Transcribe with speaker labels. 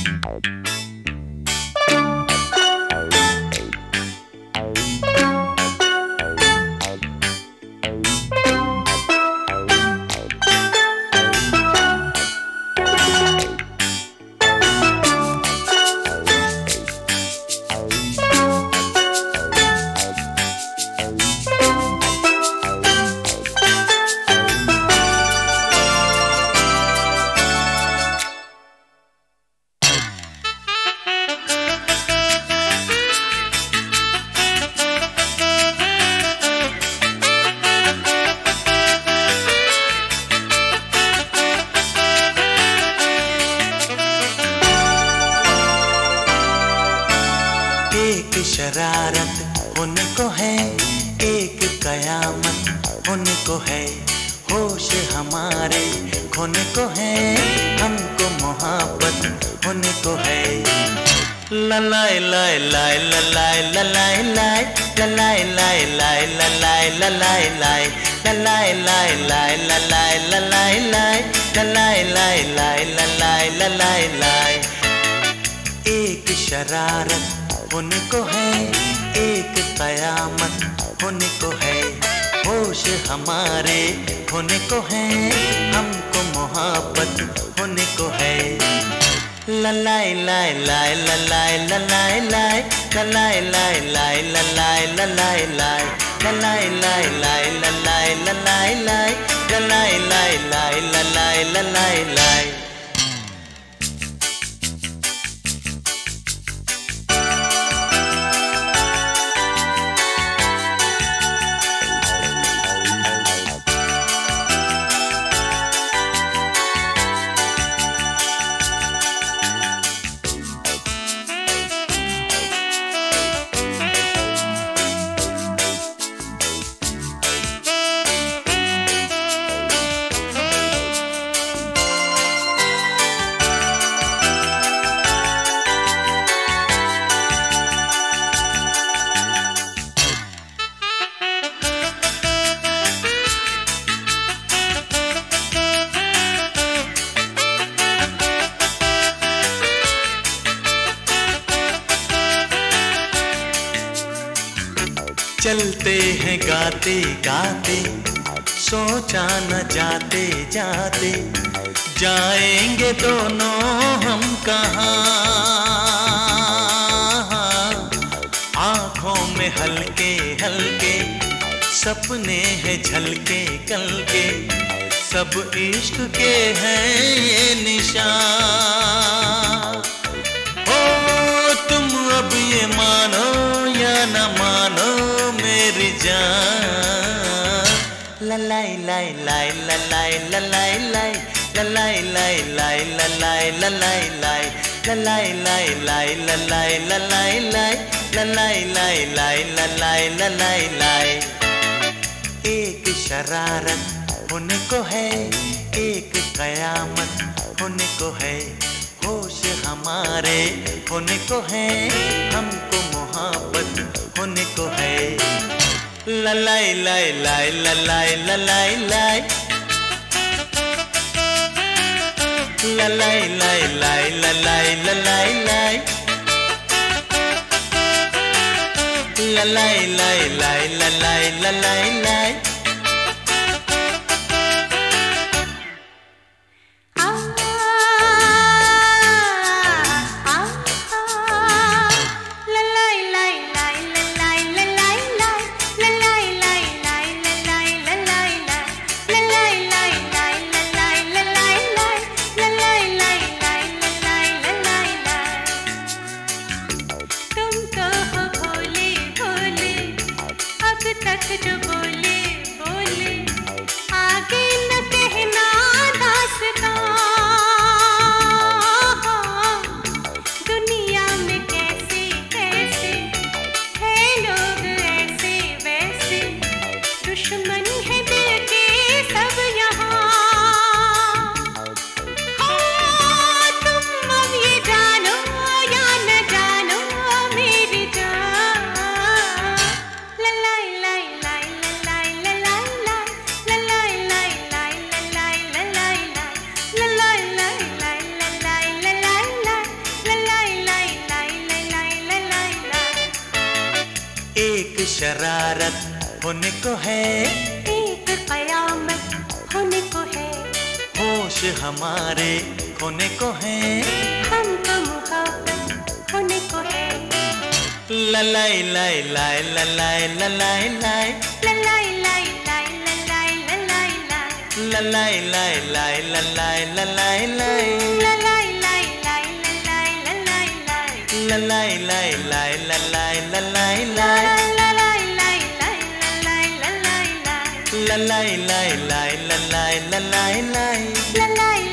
Speaker 1: एक शरारत होने को है, एक कयामत होने को है, होश हमारे खोने को है, हमको मोहब्बत होने को है। ललाए लाए लाए ललाए ललाए लाए ललाए लाए लाए ललाए ललाए लाए ललाए लाए लाए ललाए ललाए लाए ललाए लाए लाए ललाए ललाए लाए। एक शरारत होने को है, एक कयामत होने को है, होश हमारे खोने को है, हमको मोहब्बत होने को है। ललाए लाए लाए ललाए ललाए लाए ललाए लाए लाए ललाए ललाए लाए ललाए लाए लाए ललाए ललाए लाए ललाए लाए लाए ललाए ललाए लाए। चलते हैं गाते गाते, सोचा न जाते जाते, जाएंगे दोनों हम कहाँ। आँखों में हल्के हल्के सपने हैं झलके कल के, सब इश्क के हैं ये निशान। ओ तुम अब ये मानो या न मानो मेरी जान। ललाई लाई लाई ललाई ललाई लाई ललाई लाई लाई ललाई ललाई लाई ललाई लाई लाई ललाई ललाई लाई ललाई लाई लाई ललाई ललाई लाई। एक शरारत होने को है, एक कयामत होने को है, होश हमारे होने को है, हमको मोहब्बत होने को है। ललाई लाई लाई ललाई ललाई लाई ललाई लाई लाई ललाई ललाई लाई ललाई लाई लाई ललाई ललाई लाई।
Speaker 2: तक जो बोले
Speaker 1: शरारत होने को है,
Speaker 2: एक कयामत होने को है,
Speaker 1: होश हमारे खोने को है,
Speaker 2: हमको मोहब्बत होने को है।
Speaker 1: ललाई लाई लाई ललाई ललाई लाई,
Speaker 2: ललाई लाई लाई ललाई ललाई लाई,
Speaker 1: ललाई लाई लाई ललाई ललाई लाई,
Speaker 2: ललाई लाई लाई ललाई ललाई लाई,
Speaker 1: ललाई लाई लाई ललाई ललाई लाई,
Speaker 2: ललाई लाई लाई ललाई ललाई लाई,
Speaker 1: ललाई लाई लाई ललाई ललाई लाई,
Speaker 2: ललाई